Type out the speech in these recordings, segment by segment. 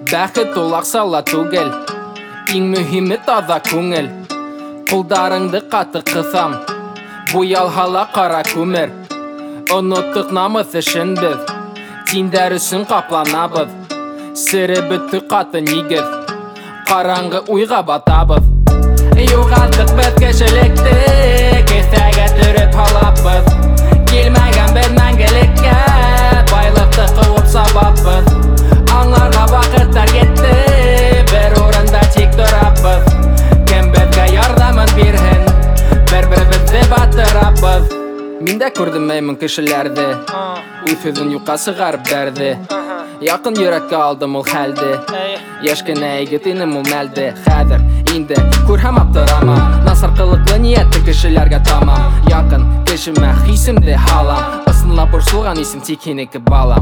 Бәхет ул аксала түгел, иң мөһиме таза күңел. Кулдарыңды каты кысам, бу ялгала кара күмер. Оныттык намыс өчен без, тиндәр өчен капланабыз. Сире бөттү каты нигез, караңгы уйга батабыз. Югалттык без кешелекте, кесәгә төреп халапбыз. Килмәгән без мәңгелеккә, байлыкты куып сабапбыз. Аңларга вакыттар кетте, бер урында тик торабыз. Кем безгә ярдәмен бирһен, бер-беребезне батырабыз. Мин дә күрдем мәймүн кешеләрде, үз сүзен юкка чыгарып бәрде. Якын йөрәккә алдым ул хәлде, яшь кенә егет инем ул мәлде. Хәзер инде күрһәм аптырамам, насар кылыклы ниятте кешеләргә тамам. Якын кешемә хисемде халам, ысынлап борчылган исем тик һинеке балам.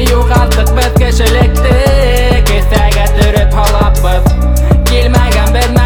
Югалттык без кешелекте, кесәгә төреп халапбыз. Килмәгән без